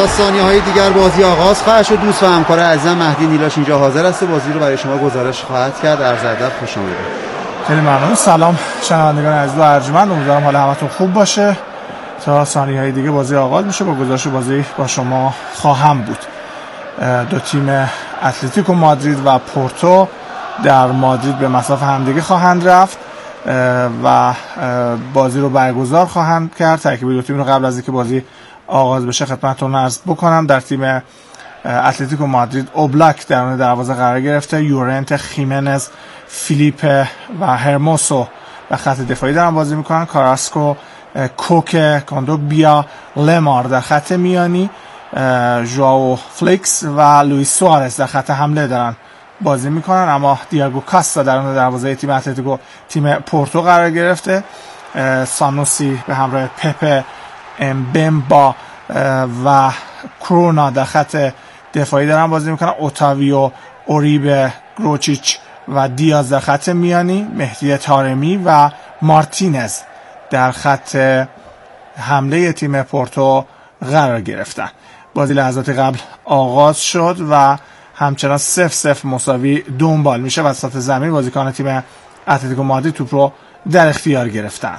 تا ثانیه‌های دیگر بازی آغاز خواهد شد. دوست و همکار عزیزم مهدی نیلاش اینجا حاضر است و بازی رو برای شما گزارش خواهد کرد. عرض ادب، خوش آمدید. خیلی ممنون. سلام شنوندگان عزیز و ارجمند، امیدوارم حال همتون خوب باشه. تا ثانیه‌های دیگه بازی آغاز میشه. با گزارش بازی با شما خواهم بود. دو تیم اتلتیکو مادرید و پورتو در مادرید به مصاف همدیگه خواهند رفت و بازی رو برگزار خواهند کرد. ترکیب دو تیم رو قبل از اینکه بازی آغاز بشه خدمتتون عرض بکنم. در تیم اتلتیکو مادرید اوبلاک درون دروازه قرار گرفته، یورنت، خیمنز، فیلیپ و هرموسو و خط دفاعی دارن بازی میکنن. کاراسکو، کوکه، کاندوگبیا، لمار در خط میانی، ژائو فلیکس و لوئیس سوارز در خط حمله دارن بازی میکنن. اما دیاگو کاستا درون دروازه تیم اتلتیکو تیم پورتو قرار گرفته. سانوسی به همراه پپه، امبمبا و کرونا در خط دفاعی دارن بازی میکنن. اوتاویو، اوریبه، گروچیچ و دیاز در خط میانی، مهدی طارمی و مارتینز در خط حمله تیم پورتو قرار گرفتن. بازی لحظات قبل آغاز شد و همچنان 0-0 مساوی دنبال میشه. وسط زمین بازیکن تیم اتلتیکو مادرید توپ رو در اختیار گرفتند.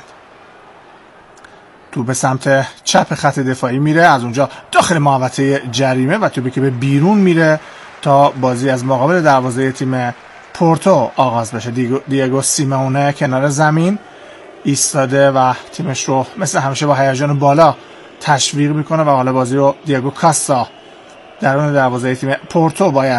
توپ به سمت چپ خط دفاعی میره، از اونجا داخل محوطه جریمه و توپی که به بیرون میره تا بازی از مقابل دروازه تیم پورتو آغاز بشه. دیگو سیمونه کنار زمین ایستاده و تیمش رو مثل همیشه با هیجان بالا تشویق میکنه و حالا بازی رو دیگو کاستا درون دروازه تیم پورتو باید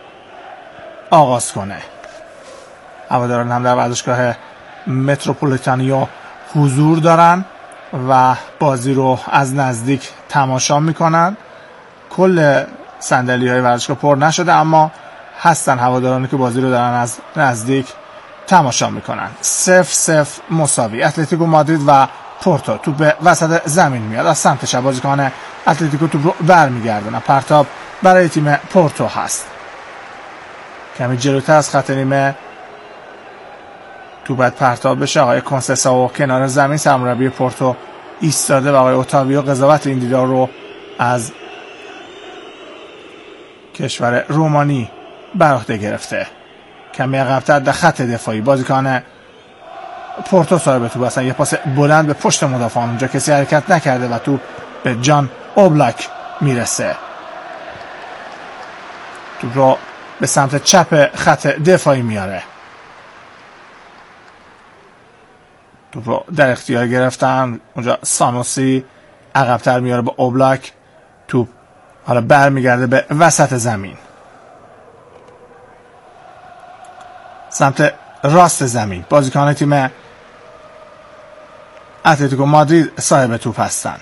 آغاز کنه. هواداران هم در ورزشگاه متروپولیتانیو حضور دارن و بازی رو از نزدیک تماشا میکنن. کل صندلی‌های ورزشگاه پر نشده اما هستن هوادارانی که بازی رو دارن از نزدیک تماشا میکنن. 0-0 مساوی اتلتیکو مادرید و پورتو. توپ به وسط زمین میاد، از سمت چپ بازیکن اتلتیکو توپ رو برمیگردونه. پرتاب برای تیم پورتو هست. کمی جلوتر از خط نیمه توپ باید پرتاب بشه. آقای کونسساو کنار زمین سرمربی پورتو ایستاده و آقای اوتاویو قضاوت این دیدار رو از کشور رومانی بر عهده گرفته. کمی عقب‌تر در خط دفاعی بازیکن پورتو صاحب توپ هستن. یه پاس بلند به پشت مدافعان، اونجا کسی حرکت نکرده و توپ به جان اوبلاک میرسه. توپ رو به سمت چپ خط دفاعی میاره. توپ رو در اختیار گرفتن، اونجا سانوسی عقب‌تر میاره با اوبلاک. توپ حالا برمیگرده به وسط زمین، سمت راست زمین. بازیکن تیم اتلتیکو مادرید صاحب توپ هستن.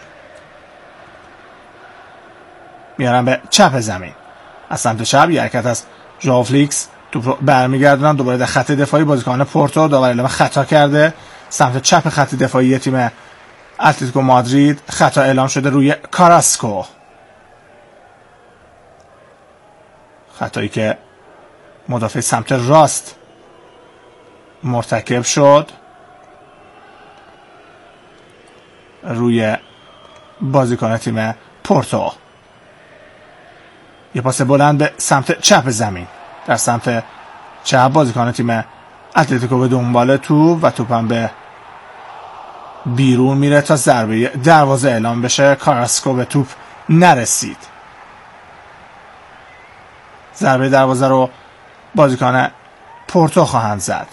میارن به چپ زمین، از سمت چپ یه حرکت از ژائو فلیکس توپ رو برمیگردونن دوباره در خط دفاعی. بازیکن پورتو داور اعلام خطا کرده. سمت چپ خط دفاعی تیم اتلتیکو مادرید خطا اعلام شده روی کاراسکو، خطایی که مدافع سمت راست مرتکب شد روی بازیکن تیم پورتو. یه پاس بلند به سمت چپ زمین، در سمت چپ بازیکن تیم اتلتیکو به دنبال توپ و توپم به بیرون میره تا ضربه دروازه اعلام بشه. کاراسکو به توپ نرسید. ضربه دروازه رو بازیکن پورتو خواهند زد.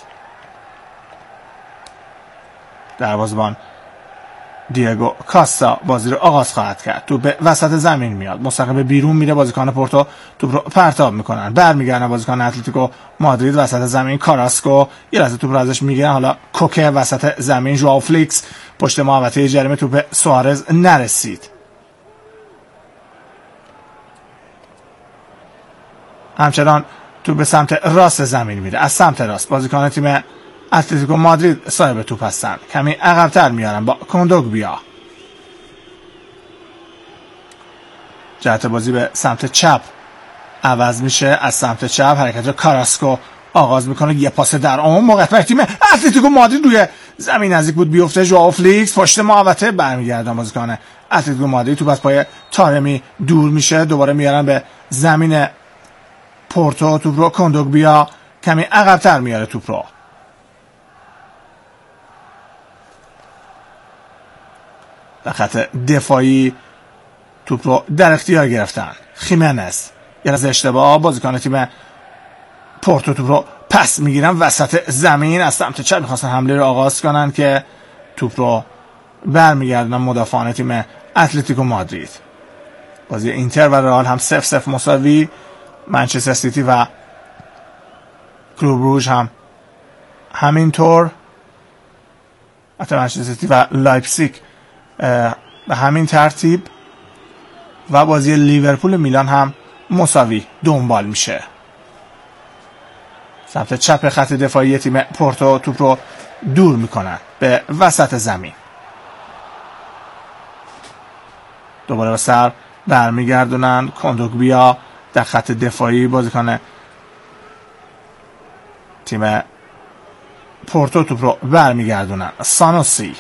دروازه‌بان دیگو کاستا بازی رو آغاز خواهد کرد. توپ به وسط زمین میاد، مستقیم به بیرون میره. بازیکن پورتو توپ رو پرتاب میکنن، برمیگردن بازیکن اتلتیکو مادرید وسط زمین. کاراسکو یه لحظه توپ رو ازش میگیرن. حالا کوکه وسط زمین، ژائو فلیکس پشت محوطه جریمه، توپ سوارز نرسید. همچنان توپ به سمت راست زمین میره، از سمت راست بازیکن تیم اتلتیکو مادرید صاحب توپ هستن. کمی عقب‌تر میارن با کاندوگبیا. جهت بازی به سمت چپ عوض میشه، از سمت چپ حرکت کاراسکو آغاز میکنه. یه پاس در عمق موقعیت برای تیم اتلتیکو مادرید روی زمین نزدیک بود بیفته. ژائو فلیکس پشت محوطه برمیگردن بازیکن اتلتیکو مادرید. توپ از پای تارمی دور میشه، دوباره میارن به زمین پورتو. توپ رو کندوگبیا کمی عقب‌تر میاره. توپ رو در خط دفاعی توپ رو در اختیار گرفتن. خیمنز یه از اشتباه بازیکن تیم پورتو توپ رو پس میگیرن وسط زمین. از سمت چپ میخواستن حمله رو آغاز کنن که توپ رو برمیگردن مدافعان تیم اتلتیکو مادرید. بازی اینتر و رئال هم 0-0 مساوی. منچستر سیتی و کلوب روژ هم همینطور. حتی منچستر سیتی و لایپزیگ به همین ترتیب و بازی لیورپول میلان هم مساوی دنبال میشه. سمت چپ خط دفاعی تیم پورتو توپ رو دور میکنن به وسط زمین. دوباره به سر برمیگردونن. کندوگبیا در خط دفاعی بازیکن تیم پورتو توپ رو برمیگردونن. سانوسی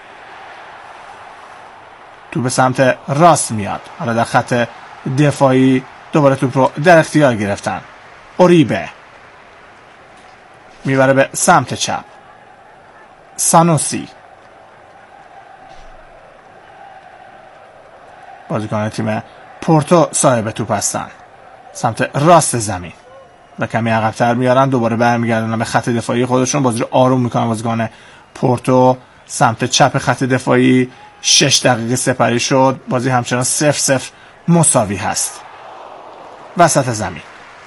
توپ به سمت راست میاد. حالا در خط دفاعی دوباره توپ رو در اختیار گرفتن. اوریبه میبره به سمت چپ. سانوسی بازیکن تیم پورتو صاحب توپ هستن. سمت راست زمین و کمی عقب‌تر میارن. دوباره برمیگردن به خط دفاعی خودشون. بازی رو آروم میکنن بازیکن پورتو. سمت چپ خط دفاعی 6 دقیقه سپری شد. بازی همچنان 0-0 مساوی هست. وسط زمین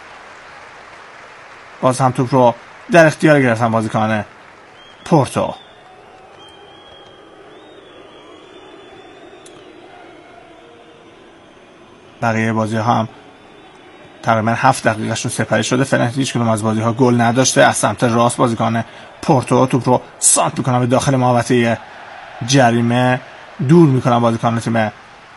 باز هم توپ رو در اختیار گرفتن بازیکن پورتو. بقیه بازی ها هم تقریبا 7 دقیقه شون سپری شده. فعلا هیچ کدوم از بازی ها گل نداشته. از سمت راست بازیکن پورتو توپ رو سانت میکنن به داخل محوطه جریمه. دور میکنن بازیکن تیم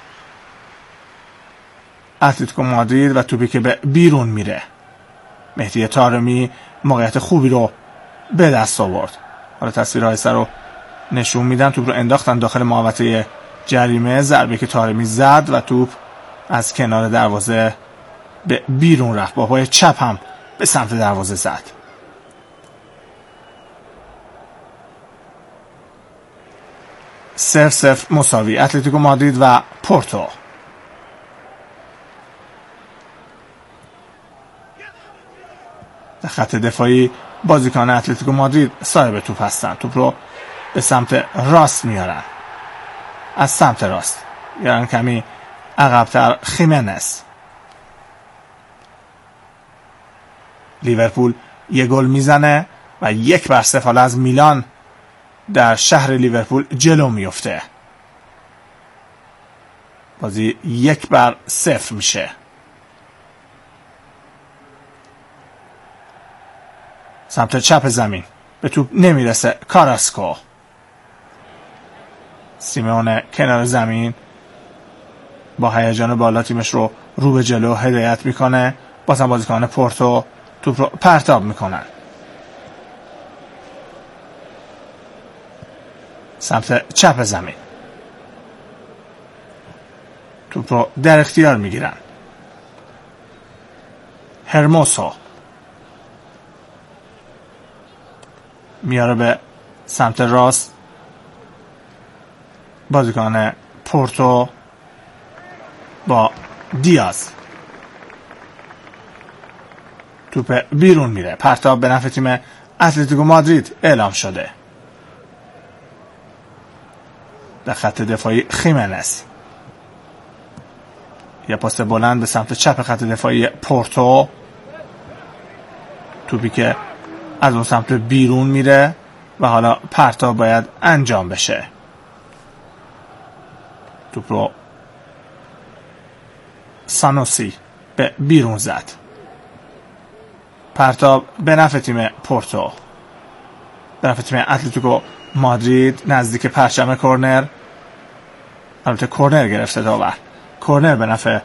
اتلتیکو مادرید و توپی که به بیرون میره. مهدی طارمی موقعیت خوبی رو به دست آورد. حالا تصویرهای سر رو نشون میدن. توپ رو انداختن داخل محوطه جریمه. ضربه که طارمی زد و توپ از کنار دروازه به بیرون رفت. با پای چپ هم به سمت دروازه زد. صفر مساوی اتلتیکو مادرید و پورتو. در خط دفاعی بازیکن اتلتیکو مادرید صاحب توپ هستن. توپ رو به سمت راست میارن. از سمت راست یعنی کمی عقب‌تر. خیمنز. لیورپول یه گل میزنه و 1-0 از میلان در شهر لیورپول جلو میفته. بازی 1-0 میشه. سمت چپ زمین به توپ نمیرسه. کاراسکو. سیمونه کنار زمین با هیجان بالا تیمش رو به جلو هدایت میکنه. بازم بازیکن پورتو توپ رو پرتاب میکنن. سمت چپ زمین توپ رو در اختیار میگیرن. هرموسو میاره به سمت راست. بازیکن پورتو با دیاز توپ بیرون میره. پرتاب به نفع تیم اتلتیکو مادرید اعلام شده. در خط دفاعی خیمنز. یه پاس بلند به سمت چپ خط دفاعی پورتو. توپی که از اون سمت بیرون میره و حالا پرتاب باید انجام بشه. توپ رو سانوسی به بیرون زد. پرتاب به نفع تیم پورتو. به نفع تیم اتلتیکو مادرید نزدیک پرچم کورنر. البته کورنر گرفته داور. کورنر به نفع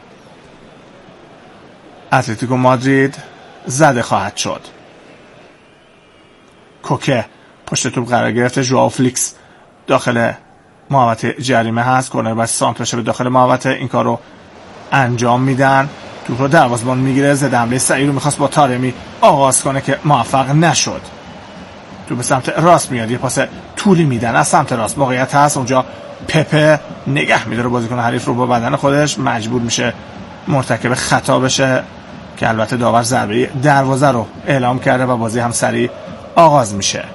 اتلتیکو مادرید زده خواهد شد. کوکه پشت توپ قرار گرفته. ژائو فلیکس داخل محوطه جریمه هست. کرنر باید سانترش به داخل محوطه، این کار رو انجام میدن. توپ رو دروازه‌بان میگیره. ضد حمله سعی رو میخواست با تارمی آغاز کنه که موفق نشد. توپ به سمت راست میاد، یه پاس طولی میدن از سمت راست. موقعیت هست اونجا. پپه نگه میداره بازیکن حریف رو با بدن خودش، مجبور میشه مرتکب خطا بشه که البته داور ضربه دروازه رو اعلام کرده و بازی هم سریع آغاز میشه.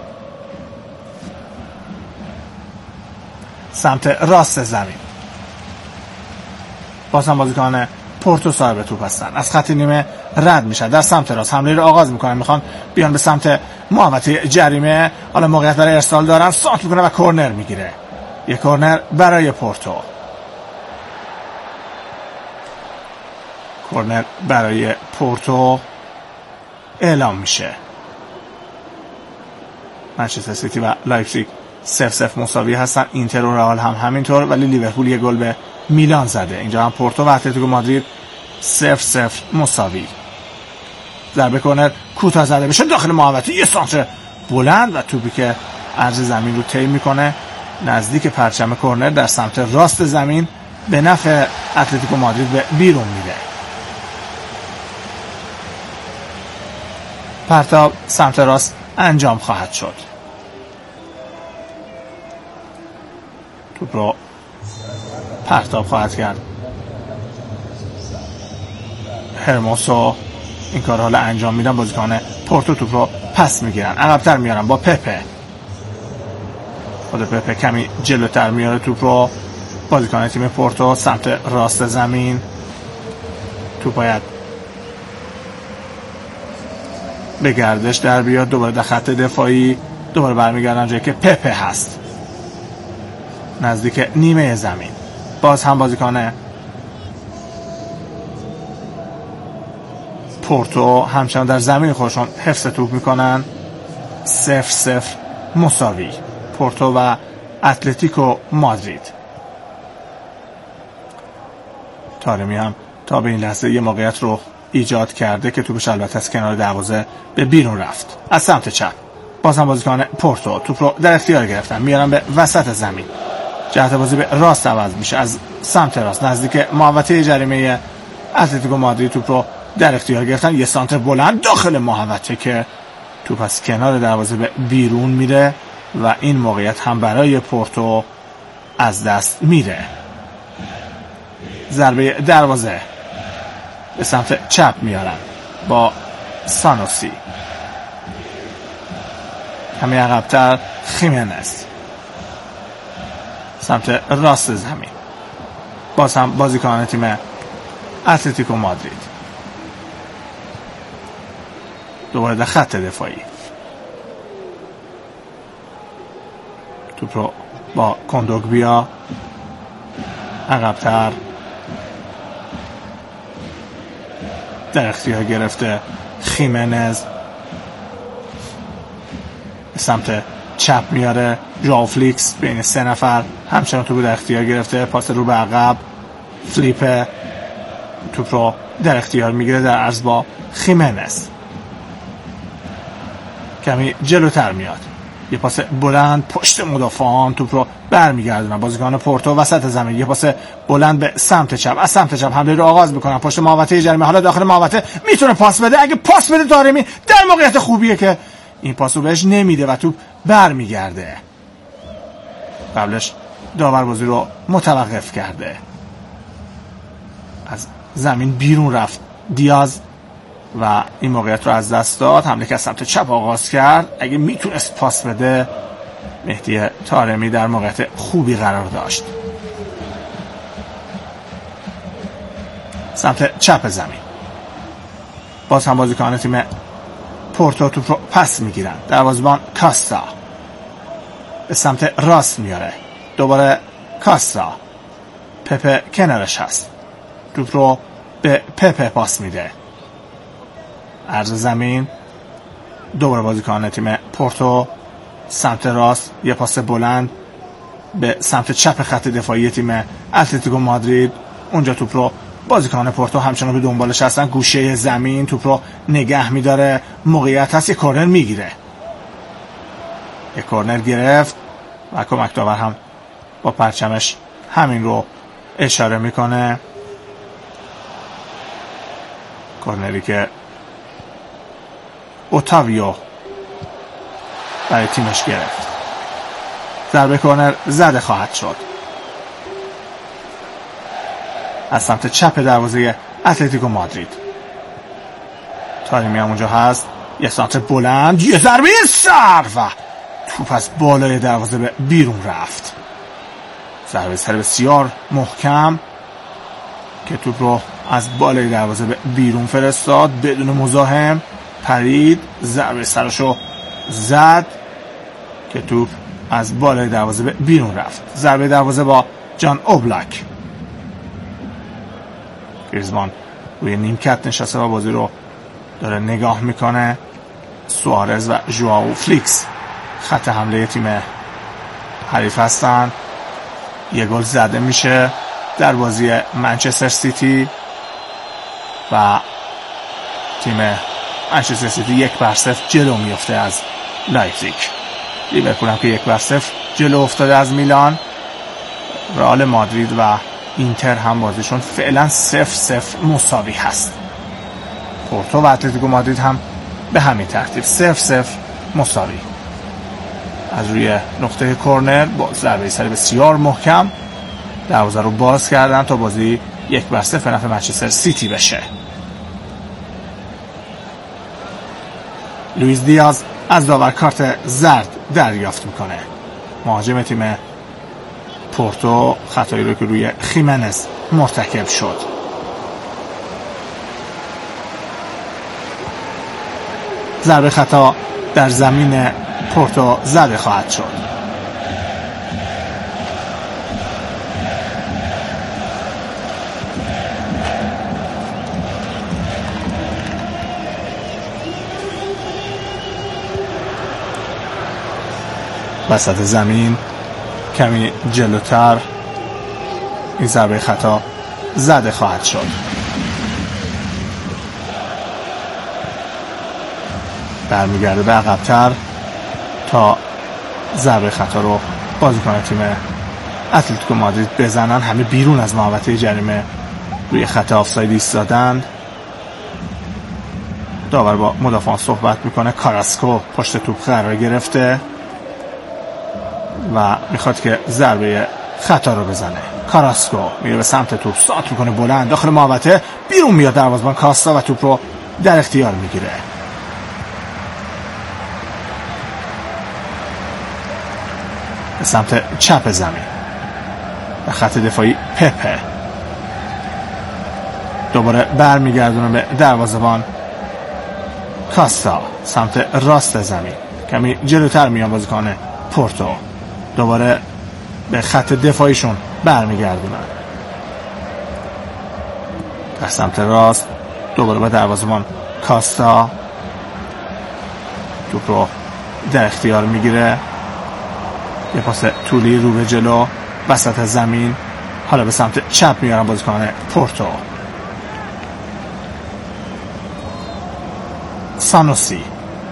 سمت راست زمین باز هم بازیکن پورتو صاحب توپ هستن، از خط نیمه رد میشن، در سمت راست حمله رو آغاز میکنن، میخوان بیان به سمت محوطه جریمه. حالا موقعیت برای ارسال دارن، سانت میکنه و کرنر میگیره. یک کرنر برای پورتو. کرنر برای پورتو اعلام میشه. منچستر سیتی و لایپزیگ 0-0 مساوی هستن. اینتر و رئال هم همینطور، ولی لیورپول یه گل به میلان زده. اینجا هم پورتو و اتلتیکو مادرید 0-0 مساوی. ضربه کرنر کوتاه زده بشه داخل محوطه، یه سانتر بلند و توپی که عرض زمین رو طی میکنه نزدیک پرچم کرنر در سمت راست زمین، به نفع اتلتیکو مادرید به بیرون میره. پرتاب سمت راست انجام خواهد شد. توپ رو پرتاب خواهد کرد هرموسو. این کار حالا انجام میدن بازیکن پورتو. توپ رو پس میگیرن، عقب‌تر میارن با پپه. خود پپه کمی جلوتر میاره توپ رو. بازیکن تیم پورتو سمت راست زمین. توپ باید به گردش در بیاد، دوباره در خط دفاعی، دوباره برمیگردن جایی که پپه هست نزدیک نیمه زمین. باز هم بازیکن پورتو همچنان در زمین خودشون حفظ توپ میکنن. 0-0 مساوی پورتو و اتلتیکو مادرید. تارمی هم تا به این لحظه یه موقعیت رو ایجاد کرده که توپش البته از کنار دروازه به بیرون رفت. از سمت چپ باز هم بازیکن پورتو توپ رو در اختیار گرفتن، میارن به وسط زمین. جهت بازی به راست عوض میشه، از سمت راست نزدیک محوطه جریمه اتلتیکو مادرید توپ رو در اختیار گرفتن. یه سانتر بلند داخل محوطه که توپ از کنار دروازه به بیرون میره و این موقعیت هم برای پورتو از دست میره. ضربه دروازه به سمت چپ میارن با سانوسی. همه عقب‌تر خیمنز سمت راست زمین. باز هم بازیکن تیم اتلتیکو مادرید دوباره در خط دفاعی. توپ رو با کندوگبیا عقب‌تر در اختیار گرفته. خیمنز سمت چپ میاره. ژائو فلیکس بین سه نفر همچنان توپ در اختیار گرفته. پاس رو به عقب. فلیپ توپ رو در اختیار میگیره در عرض با خیمنز. کمی جلوتر میاد، یه پاس بلند پشت مدافعان توپ رو برمیگردونن بازیکن پورتو وسط زمین. یه پاس بلند به سمت چپ، از سمت چپ حمله رو آغاز میکنن پشت محوطه جریمه. حالا داخل محوطه میتونه پاس بده، اگه پاس بده تارمی در موقعیت خوبیه که این پاسو بهش نمیده و توپ برمیگرده. قبلش داور بازی رو متوقف کرده، از زمین بیرون رفت دیاز و این موقعیت رو از دست داد. حمله که از سمت چپ آغاز کرد، اگه میتونست پاس بده مهدی طارمی در موقعیت خوبی قرار داشت. سمت چپ زمین باز هم بازیکن تیم پورتو توپ رو پس میگیرن. دروازه‌بان کاستا به سمت راست میاره، دوباره کاستا. پپه کنارش هست، توپ رو به پپه پاس میده. عرض زمین، دوباره بازیکن تیم پورتو سمت راست، یه پاس بلند به سمت چپ خط دفاعی تیم اتلتیکو مادرید. اونجا توپ رو بازیکن پورتو همچنان به دنبالش هستن، گوشه زمین توپ رو نگه میداره. موقعیت هست، یه کورنر میگیره. یک کورنر گرفت و کمک داور هم با پرچمش همین رو اشاره میکنه. کورنری که اوتاویو برای تیمش گرفت. ضربه کورنر زده خواهد شد از سمت چپ دروازه اتلتیکو مادرید. تاریمی هم اونجا هست، یه سانتر بلند، یه ضربه سر و توپ از بالای دروازه به بیرون رفت. ضربه سر بسیار محکم که توپ رو از بالای دروازه به بیرون فرستاد، بدون مزاحم پرید، ضربه سرشو زد که توپ از بالای دروازه به بیرون رفت. ضربه دروازه با جان اوبلاک. گریزمان روی نیمکت نشسته و بازی رو داره نگاه میکنه. سوارز و ژواو فلیکس خط حمله تیم حریف هستن. یه گل زده میشه در بازی منچستر سیتی و تیم منچستر سیتی 1-0 جلو میفته از لایپزیگ. لیورپول هم که 1-0 جلو افتاده از میلان. رئال مادرید و اینتر هم بازیشون فعلا 0-0 مساوی هست. پورتو و اتلتیکو مادرید هم به همین ترتیب 0-0 مساوی. از روی نقطه کورنر با ضربه سر بسیار محکم دروازه رو باز کردن تا بازی 1-0 به نفع منچستر سیتی بشه. لوئیس دیاز از داور کارت زرد دریافت میکنه. مهاجم تیم پورتو خطایی رو که روی خیمنز مرتکب شد. ضربه خطا در زمین پورتو زده خواهد شد. وسط زمین کمی جلوتر این ضربه خطا زده خواهد شد. برمیگرده به عقب‌تر تا ضربه خطا رو بازیکن تیم اتلتیکو مادرید بزنن. همه بیرون از محوطه جریمه روی خط آفساید ایستادن. داور با مدافعان صحبت میکنه. کاراسکو پشت توپ قرار گرفته و میخواد که ضربه خطا رو بزنه. کاراسکو میره به سمت توپ، سانتر میکنه بلند داخل محوطه، بیرون میاد دروازه‌بان کاستا و توپ رو در اختیار میگیره. به سمت چپ زمین به خط دفاعی پپه دوباره برمیگردونه به دروازه‌بان کاستا. سمت راست زمین کمی جلوتر میان بازیکن پورتو، دوباره به خط دفاعیشون برمیگردونن. در سمت راست دوباره به دروازه‌بان کاستا، توپ رو در اختیار میگیره. یه پاس طولی رو به جلو وسط زمین، حالا به سمت چپ میارن بازیکن پورتو. سانوسی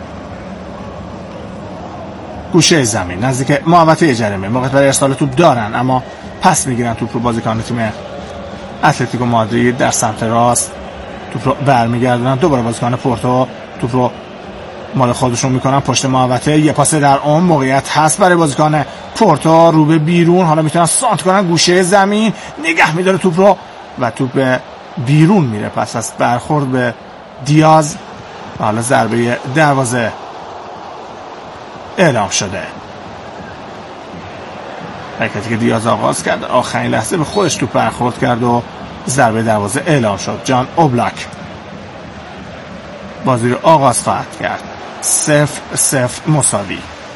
گوشه زمین نزدیک محوطه جریمه، موقعیت برای ارسال توپ دارن اما پس میگیرن توپ رو بازیکن تیم اتلتیکو مادرید. در سمت راست توپ رو برمیگردونن، دوباره بازیکن پورتو توپ رو مال خودشون میکنن پشت محوطه. یه پاس در عمق، موقعیت هست برای بازیکن پورتو رو به بیرون، حالا میتونن سانت کنن گوشه زمین، نگه میداره توپ رو و توپ به بیرون میره پس از برخورد به دیاز. حالا ضربه دروازه اعلام شده. حرکتی که دیاز آغاز کرد آخرین لحظه به خودش توپ برخورد کرد و ضربه دروازه اعلام شد. جان اوبلاک بازی رو آغاز خواهد کرد. 0-0 مساوی.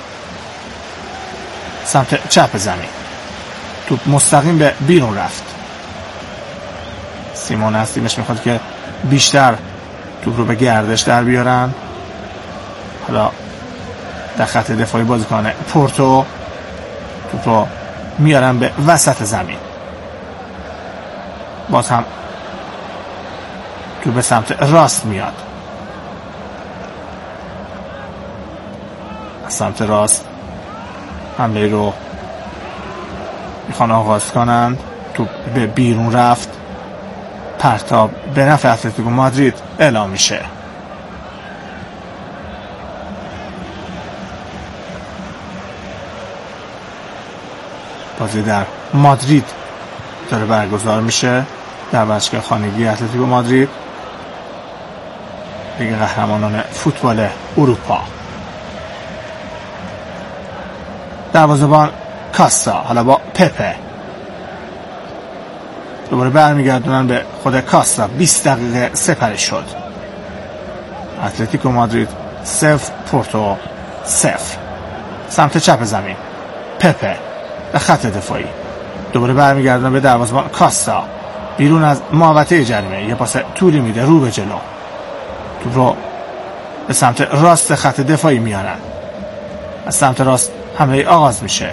سمت چپ زمین توپ مستقیم به بیرون رفت. سیمون از تیمش میخواد که بیشتر توپ رو به گردش در بیارن. حالا در خط دفاعی بازیکن پورتو توپ رو میارن به وسط زمین. باز هم توپ به سمت راست میاد. از سمت راست حمله رو میخوان آغاز کنند. توپ به بیرون رفت، پرتاب به نفع اتلتیکو مادرید اعلام میشه. بازی در مادرید داره برگزار میشه، در باشگاه خانگی اتلتیکو مادرید، لیگ قهرمانان فوتبال اروپا. دروازه‌بان کاستا، حالا با پپه، دوباره برمیگردونن به خود کاستا. 20 دقیقه سپری شد. اتلتیکو مادرید 0 پورتو 0. سمت چپ زمین پپه به خط دفاعی، دوباره برمیگردونن به دروازه‌بان کاستا، بیرون از محوطه جریمه، یه پاس طولی میده رو به جلو، توپ رو به سمت راست خط دفاعی میارن. از سمت راست حمله آغاز میشه.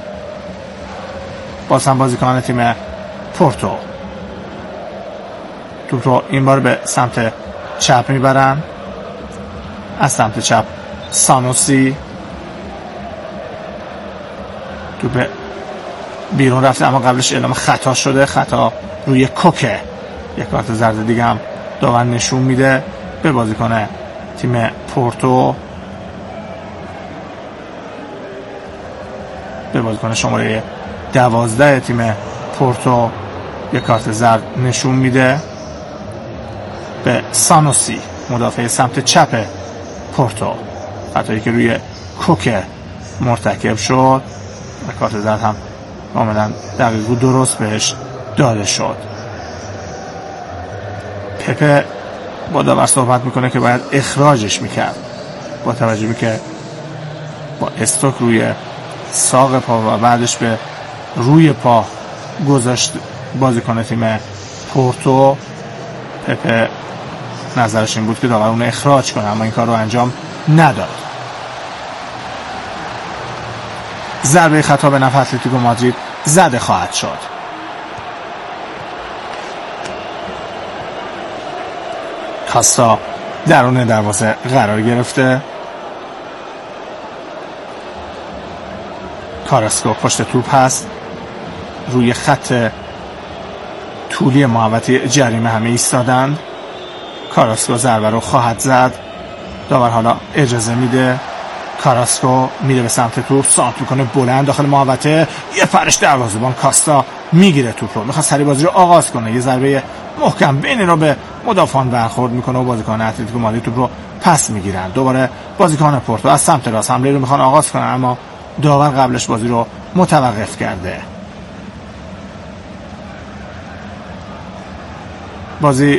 باز هم بازیکن تیم پورتو توپ رو این بار به سمت چپ میبرن. از سمت چپ سانوسی، توپ بیرون رفته اما قبلش اعلام خطا شده، خطا روی کوکه. یک کارت زرد دیگه هم داور نشون میده به بازیکن تیم پورتو، به بازیکن شماره 12 تیم پورتو یک کارت زرد نشون میده به سانوسی، مدافع سمت چپ پورتو. خطایی که روی کوکه مرتکب شد، یک کارت زرد هم کاملا دقیق و درست بهش داده شد. پپه با داور صحبت میکنه که باید اخراجش میکرد، با توجه به که با استوک روی ساق پا و بعدش به روی پا گذاشت بازیکن تیم پورتو. پپه نظرش این بود که داور اون اخراج کنه، اما این کار رو انجام نداد. ضربه خطا به نفع اتلتیکو مادرید زده خواهد شد. کاستا درون دروازه قرار گرفته. کاراسکو پشت توپ هست، روی خط طولی محوطه جریمه همه ایستادند. کاراسکو ضربه رو خواهد زد. داور حالا اجازه میده. کاراسکو میره به سمت توپ، سانت میکنه بلند داخل محوطه، یه پرش دروازه‌بان کاستا میگیره توپ رو، میخواد سری بازی رو آغاز کنه. یه ضربه محکم بین رو به مدافعان برخورد میکنه و بازیکن اتلتیکو مادرید توپ رو پس میگیرن. دوباره بازیکن پورتو از سمت راست حمله رو میخوان آغاز کنن، اما داور قبلش بازی رو متوقف کرده. بازی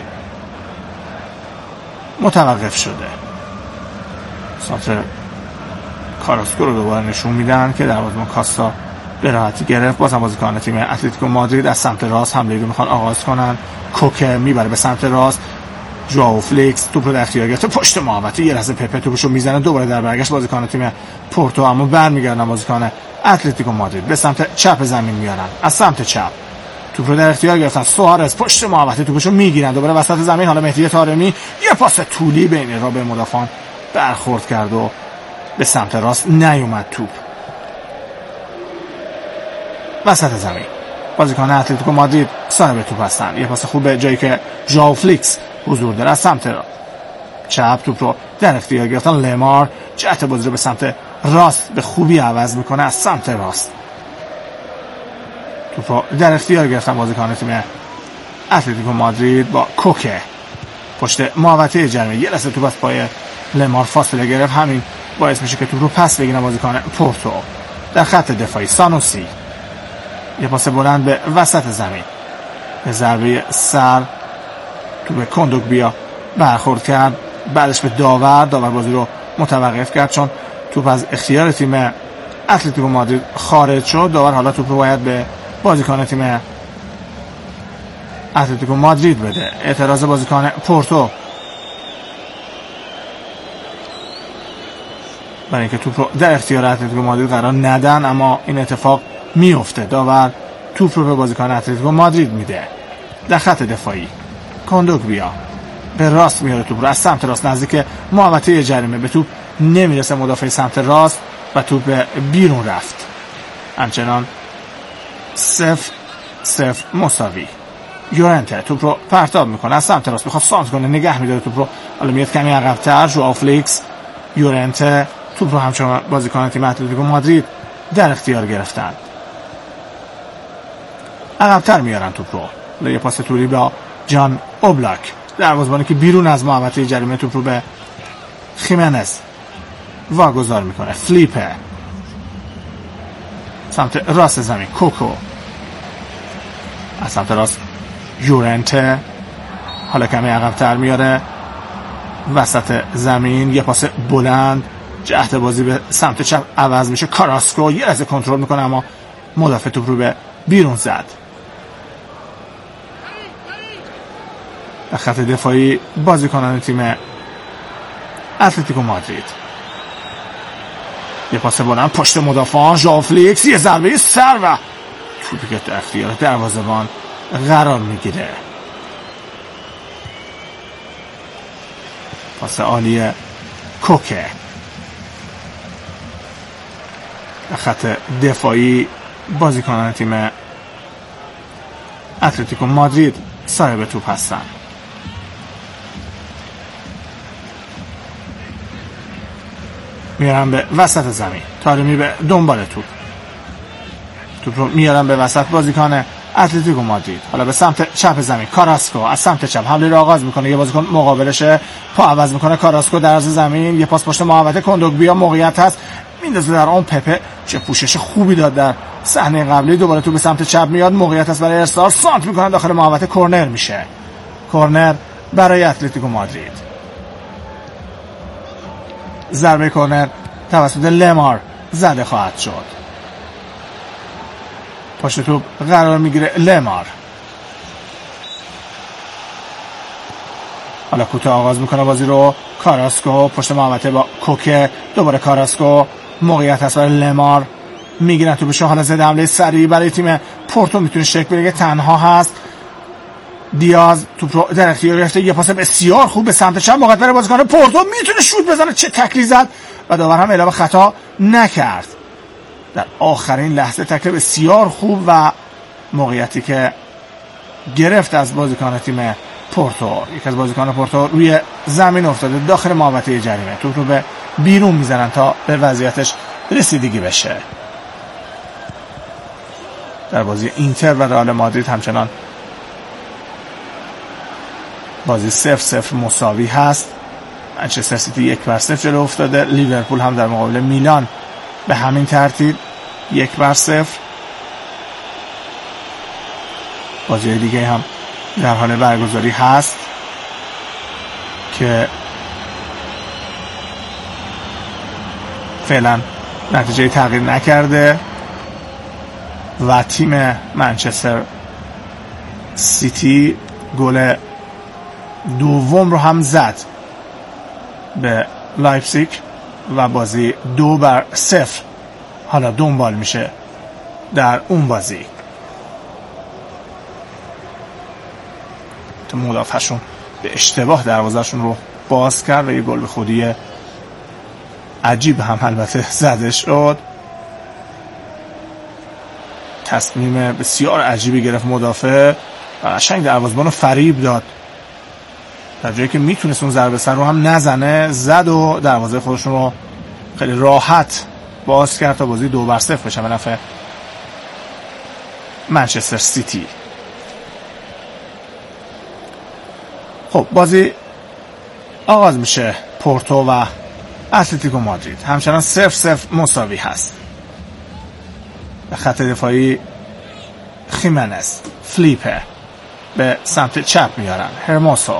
متوقف شده. سانتر کاراسکو رو دوباره نشون میدن که دروازه‌بان کاستا به راحتی گرفت. بازم بازیکن تیم اتلتیکو مادرید از سمت راست حمله رو میخوان آغاز کنن. کوکه میبره به سمت راست، ژائو فلیکس توپ رو در اختیار گرفته پشت محوطه، یه لحظه پپه توپشو میزنه، دوباره در برگشت بازیکن تیم پورتو، اما برمیگردن بازیکن اتلتیکو مادرید به سمت چپ زمین میارن. از سمت چپ توپ رو در اختیار گرفتن، سوارز پشت محوطه توپشو میگیرن، دوباره وسط زمین حالا مهدی طارمی یه پاس طولی بین را به مدافعان برخورد کرد و به سمت راست نیومد. توپ وسط زمین، بازیکن اتلتیکو مادرید صاحب توپ هستن. یه پاس خوب به جایی که ژائو فلیکس حضور داره. از سمت چپ توپ رو در اختیار گرفتن. لمار جهت بازی رو به سمت راست به خوبی عوض میکنه. از سمت راست توپ رو در اختیار گرفتن بازیکن تیم اتلتیکو مادرید با کوکه پشت محوطه جریمه، یه لحظه توپ از پای لمار فاصله گرفت، همین باعث میشه که توپ رو پس بگیرن بازیکن پورتو. در خط دفاعی سانوسی یه پاس بلند به وسط زمین، به ضربه سر توپ کندوگبیا برخورد کرد، بعدش به داور بازی رو متوقف کرد چون توپ از اختیار تیم اتلتیکو مادرید خارج شد. داور حالا توپ رو باید به بازیکن تیم اتلتیکو مادرید بده. اعتراض بازیکن پورتو برای اینکه توپ رو در اختیار اتلتیکو مادرید قرار ندن، اما این اتفاق میفته. داور توپ رو به بازیکن اتلتیکو مادرید میده. در خط دفاعی کندوگبیا به راست میاره توپ رو از سمت راست نزدیک محوطه جریمه، به توپ نمیرسه مدافع سمت راست و توپ بیرون رفت. همچنان 0-0 مساوی. یورنته توپ رو پرتاب میکنه از سمت راست، میخواد سانت کنه، نگه میداره توپ رو، حالا میاد کمی عقب‌تر. ژائو فلیکس، یورنته توپ رو همچنان بازیکن تیم اتلتیکو مادرید در اختیار گرفتن، عقب‌تر میارن توپ رو. یه پاس توری با جان اوبلاک، دروازه‌بانی که بیرون از محوطه جریمه توپ رو به خیمنز واگذار میکنه. فلیپه سمت راست زمین، کوکو از سمت راست، یورنته حالا کمی عقب‌تر میاره وسط زمین، یه پاس بلند، جهت بازی به سمت چپ عوض میشه. کاراسکو یه لحظه کنترل میکنه اما مدافع توپ رو به بیرون زد. در خط دفاعی بازیکنان تیم اتلتیکو مادرید، یه پاس بلند پشت مدافعان، ژائو فلیکس یه ضربه سر و توپی که در اختیار دروازه‌بان قرار میگیره. پاس عالی کوکه. در خط دفاعی بازیکنان تیم اتلتیکو مادرید صاحب توپ هستن. میارن به وسط زمین، تارمی به دنبال توپ رو میارن به وسط بازیکن اتلتیکو مادرید، حالا به سمت چپ زمین. کاراسکو از سمت چپ حمله رو آغاز میکنه، یه بازیکن مقابلشه، پا عوض میکنه. کاراسکو در عرض زمین، یه پاس پشت محوطه، کندوگبیا موقعیت هست، میندازه در اون. پپه چه پوشش خوبی داد در صحنه قبلی. دوباره تو به سمت چپ میاد، موقعیت هست برای ارسال، سانت میکنه داخل محوطه، کورنر میشه. کورنر برای اتلتیکو مادرید. ضربه کورنر توسط لمار زده خواهد شد. پشت توپ قرار میگیره لمار، حالا کوتاه آغاز میکنه بازی رو. کاراسکو پشت محوطه با کوکه، دوباره کاراسکو، موقعیت هست برای لمار، میگیرن تو بشه. حالا زده حمله سریع برای تیم پورتو، میتونه شکل بگیره، تنها هست. دیاز توپ رو در اختیار گرفته، یه پاس بسیار خوب به سمت چپ، موقعیت برای بازیکن پورتو، میتونه شوت بزنه، چه تکلی زد و داور هم اعلام خطا نکرد. در آخرین لحظه تکل بسیار خوب و موقعیتی که گرفت از بازیکن تیم پورتو. یک از بازیکن پورتو روی زمین افتاده داخل محوطه جریمه، توپ رو به بیرون میزنن تا به وضعیتش رسیدگی بشه. در بازی اینتر و رئال مادرید همچنان بازی 0-0 مساوی هست. منچستر سیتی 1-0 جلو افتاده. لیورپول هم در مقابل میلان به همین ترتیب 1-0. بازی دیگه هم در حال برگزاری هست که فعلا نتیجه تغییر نکرده و تیم منچستر سیتی گل دوم رو هم زد به لایپزیگ و بازی 2-0 حالا دنبال میشه در اون بازی. تو مدافعشون به اشتباه دروازه‌شون رو باز کرد و یه گل به خودی عجیب هم البته زده شد. تصمیم بسیار عجیبی گرفت مدافع و قشنگ دروازه‌بان رو فریب داد، در جایی که میتونست اون ضربه سر رو هم نزنه، زد و دروازه خودشون رو خیلی راحت باز کرد تا بازی 2-0 بشه به نفع منچستر سیتی. خب بازی آغاز میشه. پورتو و اتلتیکو مادرید همچنان 0-0 مساوی هست. به خط دفاعی خیمنز، فلیپه به سمت چپ میارن، هرموسو